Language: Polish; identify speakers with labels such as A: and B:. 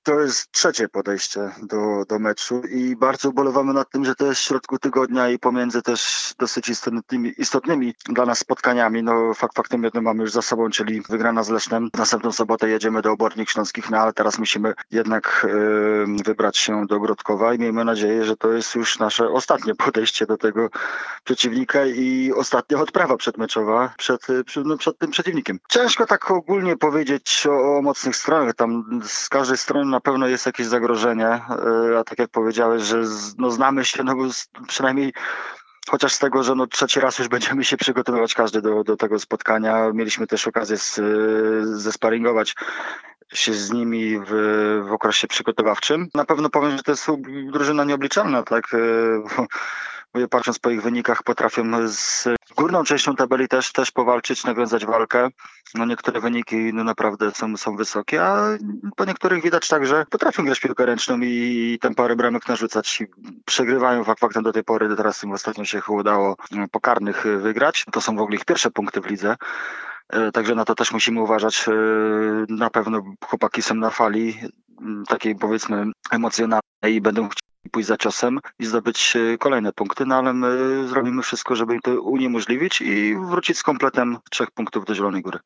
A: To jest trzecie podejście do meczu i bardzo ubolewamy nad tym, że to jest w środku tygodnia i pomiędzy też dosyć istotnymi dla nas spotkaniami. No faktem jednym mamy już za sobą, czyli wygrana z Lesznem. W następną sobotę jedziemy do Obornik Śląskich, no ale teraz musimy jednak wybrać się do Grodkowa i miejmy nadzieję, że to jest już nasze ostatnie podejście do tego przeciwnika i ostatnia odprawa przedmeczowa przed tym przeciwnikiem. Ciężko tak ogólnie powiedzieć o mocnych stronach. Tam z każdej strony na pewno jest jakieś zagrożenie, a tak jak powiedziałeś, że znamy się, no bo przynajmniej chociaż z tego, że trzeci raz już będziemy się przygotowywać każdy do tego spotkania. Mieliśmy też okazję zesparingować się z nimi w okresie przygotowawczym. Na pewno powiem, że to jest drużyna nieobliczalna, tak? Bo patrząc po ich wynikach, potrafią z górną częścią tabeli też powalczyć, nawiązać walkę. No niektóre wyniki naprawdę są wysokie, a po niektórych widać tak, że potrafią grać piłkę ręczną i tam parę bramek narzucać. Przegrywają faktem do tej pory, teraz im ostatnio się udało po karnych wygrać. To są w ogóle ich pierwsze punkty w lidze. Także na to też musimy uważać. Na pewno chłopaki są na fali takiej powiedzmy emocjonalnej i będą chcieli pójść za ciosem i zdobyć kolejne punkty, no ale my zrobimy wszystko, żeby im to uniemożliwić i wrócić z kompletem 3 punktów do Zielonej Góry.